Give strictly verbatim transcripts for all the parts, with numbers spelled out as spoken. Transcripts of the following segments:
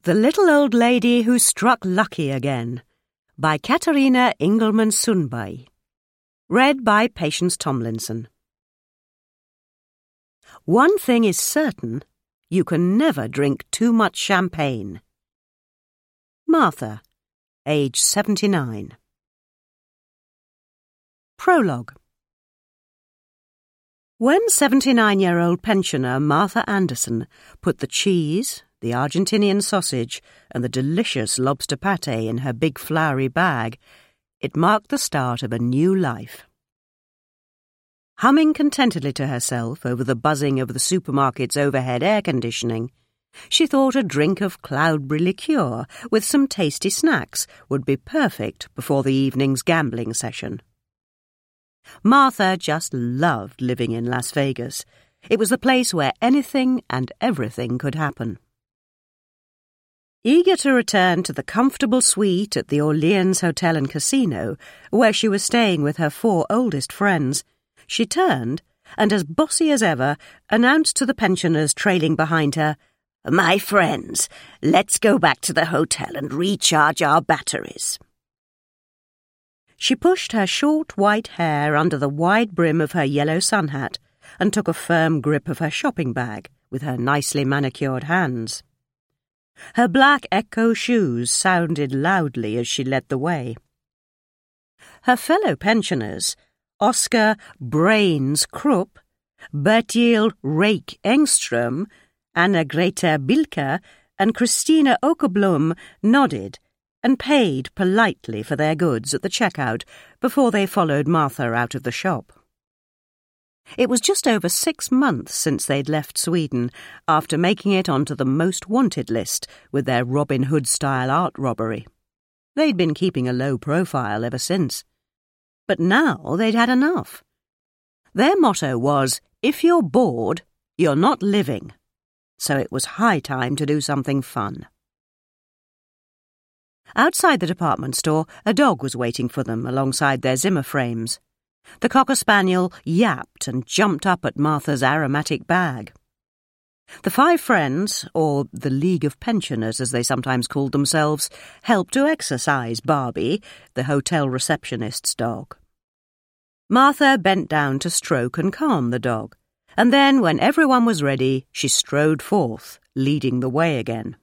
The Little Old Lady Who Struck Lucky Again by Katarina Engelman Sundby. Read by Patience Tomlinson. One thing is certain, you can never drink too much champagne. Martha, age seventy-nine. Prologue. When seventy-nine-year-old pensioner Martha Anderson put the cheese, the Argentinian sausage, and the delicious lobster pâté in her big flowery bag, it marked the start of a new life. Humming contentedly to herself over the buzzing of the supermarket's overhead air conditioning, she thought a drink of cloudberry liqueur with some tasty snacks would be perfect before the evening's gambling session. Martha just loved living in Las Vegas. It was the place where anything and everything could happen. Eager to return to the comfortable suite at the Orleans Hotel and Casino, where she was staying with her four oldest friends, she turned, and as bossy as ever, announced to the pensioners trailing behind her, "My friends, let's go back to the hotel and recharge our batteries." She pushed her short white hair under the wide brim of her yellow sun hat and took a firm grip of her shopping bag with her nicely manicured hands. Her black Echo shoes sounded loudly as she led the way. Her fellow pensioners, Oscar Brains Krupp, Bertil Rake Engström, Anna-Greta Bilka, and Christina Åkerblom, nodded and paid politely for their goods at the checkout before they followed Martha out of the shop. It was just over six months since they'd left Sweden, after making it onto the most wanted list with their Robin Hood-style art robbery. They'd been keeping a low profile ever since. But now they'd had enough. Their motto was, if you're bored, you're not living. So it was high time to do something fun. Outside the department store, a dog was waiting for them alongside their Zimmer frames. The Cocker Spaniel yapped and jumped up at Martha's aromatic bag. The five friends, or the League of Pensioners as they sometimes called themselves, helped to exercise Barbie, the hotel receptionist's dog. Martha bent down to stroke and calm the dog, and then, when everyone was ready, she strode forth, leading the way again.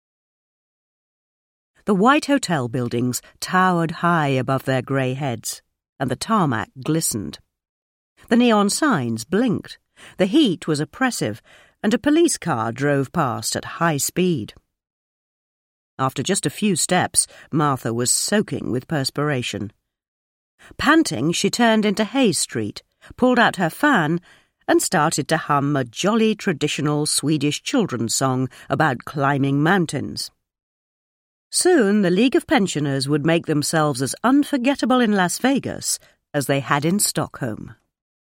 The white hotel buildings towered high above their grey heads, and the tarmac glistened. The neon signs blinked, the heat was oppressive, and a police car drove past at high speed. After just a few steps, Martha was soaking with perspiration. Panting, she turned into Hayes Street, pulled out her fan, and started to hum a jolly traditional Swedish children's song about climbing mountains. Soon the League of Pensioners would make themselves as unforgettable in Las Vegas as they had in Stockholm.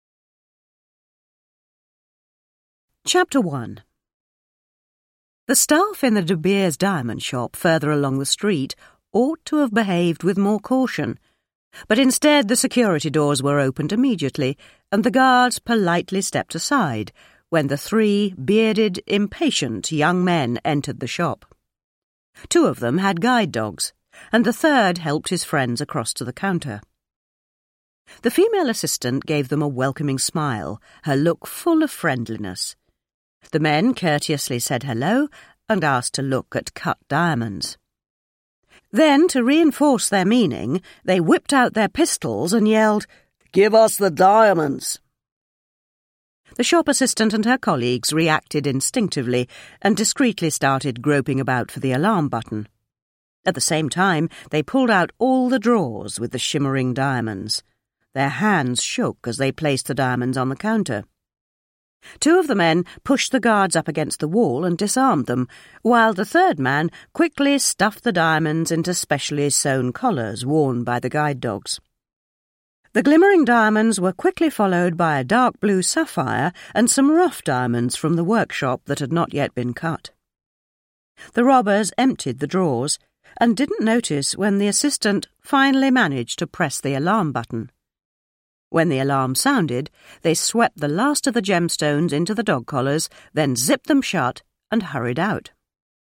Chapter one. The staff in the De Beers diamond shop further along the street ought to have behaved with more caution, but instead the security doors were opened immediately, and the guards politely stepped aside when the three bearded, impatient young men entered the shop. Two of them had guide dogs, and the third helped his friends across to the counter. The female assistant gave them a welcoming smile, her look full of friendliness. The men courteously said hello and asked to look at cut diamonds. Then, to reinforce their meaning, they whipped out their pistols and yelled, "Give us the diamonds!" The shop assistant and her colleagues reacted instinctively and discreetly started groping about for the alarm button. At the same time, they pulled out all the drawers with the shimmering diamonds. Their hands shook as they placed the diamonds on the counter. Two of the men pushed the guards up against the wall and disarmed them, while the third man quickly stuffed the diamonds into specially sewn collars worn by the guide dogs. The glimmering diamonds were quickly followed by a dark blue sapphire and some rough diamonds from the workshop that had not yet been cut. The robbers emptied the drawers and didn't notice when the assistant finally managed to press the alarm button. When the alarm sounded, they swept the last of the gemstones into the dog collars, then zipped them shut and hurried out.